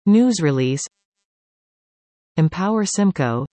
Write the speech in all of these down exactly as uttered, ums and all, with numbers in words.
News release. Empower Simcoe.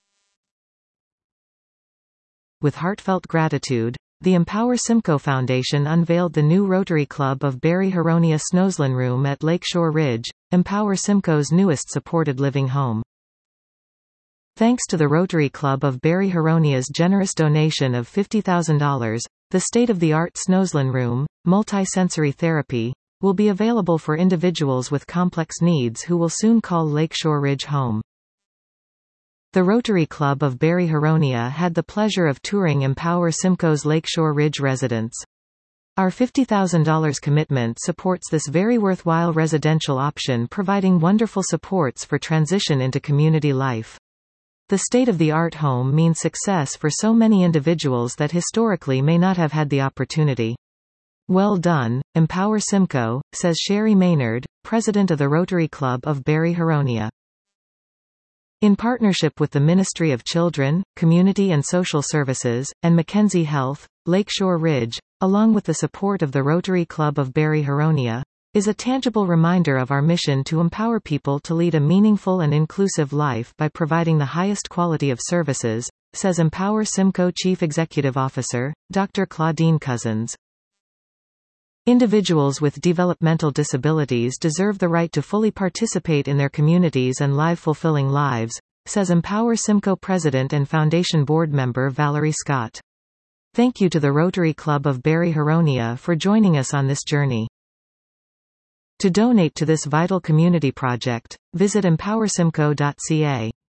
With heartfelt gratitude, the Empower Simcoe Foundation unveiled the new Rotary Club of Barry Huronia Snoslin Room at Lakeshore Ridge, Empower Simcoe's newest supported living home. Thanks to the Rotary Club of Barry Huronia's generous donation of fifty thousand dollars, the state-of-the-art Snoslin Room, multi-sensory therapy, will be available for individuals with complex needs who will soon call Lakeshore Ridge home. The Rotary Club of Barry Huronia had the pleasure of touring Empower Simcoe's Lakeshore Ridge residence. Our fifty thousand dollars commitment supports this very worthwhile residential option, providing wonderful supports for transition into community life. The state-of-the-art home means success for so many individuals that historically may not have had the opportunity. Well done, Empower Simcoe, says Sherry Maynard, president of the Rotary Club of Barry Huronia. In partnership with the Ministry of Children, Community and Social Services, and Mackenzie Health, Lakeshore Ridge, along with the support of the Rotary Club of Barry Huronia, is a tangible reminder of our mission to empower people to lead a meaningful and inclusive life by providing the highest quality of services, says Empower Simcoe Chief Executive Officer, Doctor Claudine Cousins. Individuals with developmental disabilities deserve the right to fully participate in their communities and live fulfilling lives, says Empower Simcoe President and Foundation Board Member Valerie Scott. Thank you to the Rotary Club of Barry Huronia for joining us on this journey. To donate to this vital community project, visit empower simcoe dot c a.